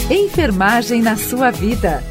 Enfermagem na sua vida.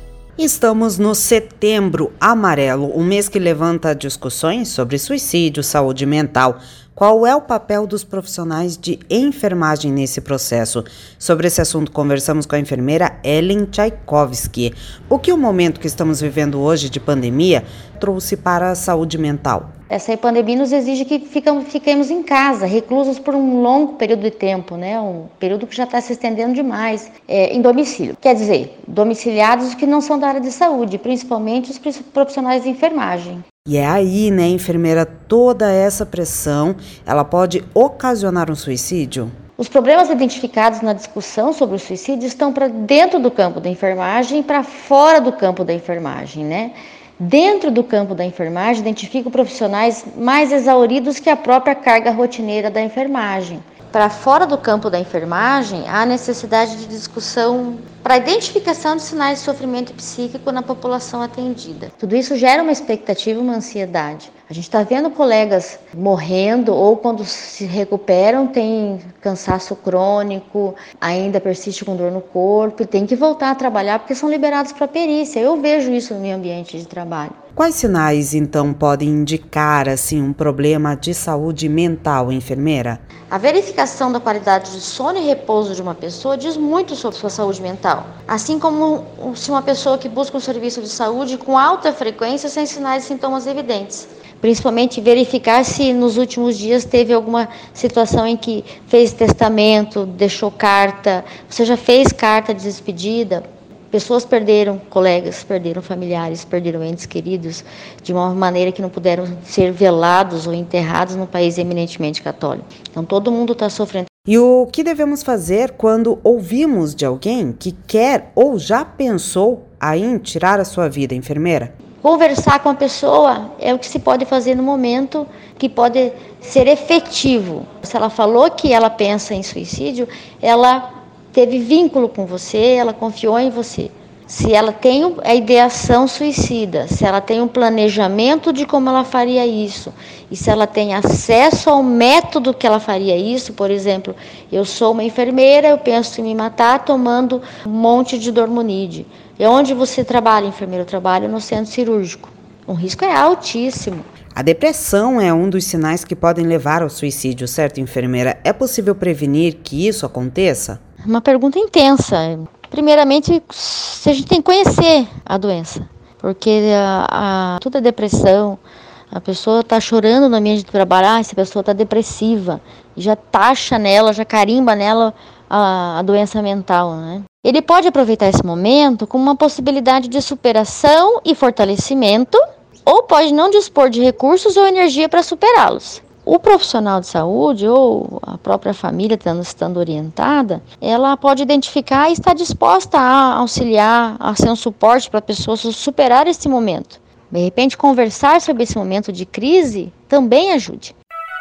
Estamos no Setembro Amarelo, um mês que levanta discussões sobre suicídio, saúde mental. Qual é o papel dos profissionais de enfermagem nesse processo? Sobre esse assunto, conversamos com a enfermeira Ellen Tchaikovsky. O que o momento que estamos vivendo hoje de pandemia trouxe para a saúde mental? Essa pandemia nos exige que fiquemos em casa, reclusos por um longo período de tempo, né? Um período que já está se estendendo demais, em domicílio. Quer dizer, domiciliados que não são da área de saúde, principalmente os profissionais de enfermagem. E é aí, né, enfermeira, toda essa pressão, ela pode ocasionar um suicídio? Os problemas identificados na discussão sobre o suicídio estão para dentro do campo da enfermagem e para fora do campo da enfermagem, né? Dentro do campo da enfermagem, identifico profissionais mais exauridos que a própria carga rotineira da enfermagem. Para fora do campo da enfermagem, há necessidade de discussão para a identificação de sinais de sofrimento psíquico na população atendida. Tudo isso gera uma expectativa, uma ansiedade. A gente está vendo colegas morrendo ou quando se recuperam tem cansaço crônico, ainda persiste com dor no corpo e tem que voltar a trabalhar porque são liberados para perícia. Eu vejo isso no meu ambiente de trabalho. Quais sinais, então, podem indicar um problema de saúde mental, enfermeira? A verificação da qualidade de sono e repouso de uma pessoa diz muito sobre sua saúde mental. Assim como se uma pessoa que busca um serviço de saúde com alta frequência sem sinais e sintomas evidentes. Principalmente verificar se nos últimos dias teve alguma situação em que fez testamento, deixou carta, você já fez carta de despedida. Pessoas perderam colegas, perderam familiares, perderam entes queridos de uma maneira que não puderam ser velados ou enterrados num país eminentemente católico. Então todo mundo está sofrendo. E o que devemos fazer quando ouvimos de alguém que quer ou já pensou em tirar a sua vida, enfermeira? Conversar com a pessoa é o que se pode fazer no momento que pode ser efetivo. Se ela falou que ela pensa em suicídio, ela teve vínculo com você, ela confiou em você. Se ela tem a ideação suicida, se ela tem um planejamento de como ela faria isso, e se ela tem acesso ao método que ela faria isso, por exemplo, eu sou uma enfermeira, eu penso em me matar tomando um monte de Dormonide. E onde você trabalha, enfermeira? Eu trabalho no centro cirúrgico. O risco é altíssimo. A depressão é um dos sinais que podem levar ao suicídio, certo, enfermeira? É possível prevenir que isso aconteça? Uma pergunta intensa. Primeiramente, a gente tem que conhecer a doença, porque toda depressão, a pessoa está chorando no ambiente de trabalho, essa pessoa está depressiva, já taxa nela, já carimba nela a doença mental, né? Ele pode aproveitar esse momento como uma possibilidade de superação e fortalecimento, ou pode não dispor de recursos ou energia para superá-los. O profissional de saúde ou a própria família estando orientada, ela pode identificar e estar disposta a auxiliar, a ser um suporte para a pessoa superar esse momento. De repente, conversar sobre esse momento de crise também ajude.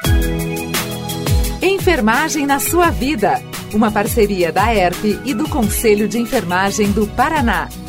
Enfermagem na sua vida. Uma parceria da ERP e do Conselho de Enfermagem do Paraná.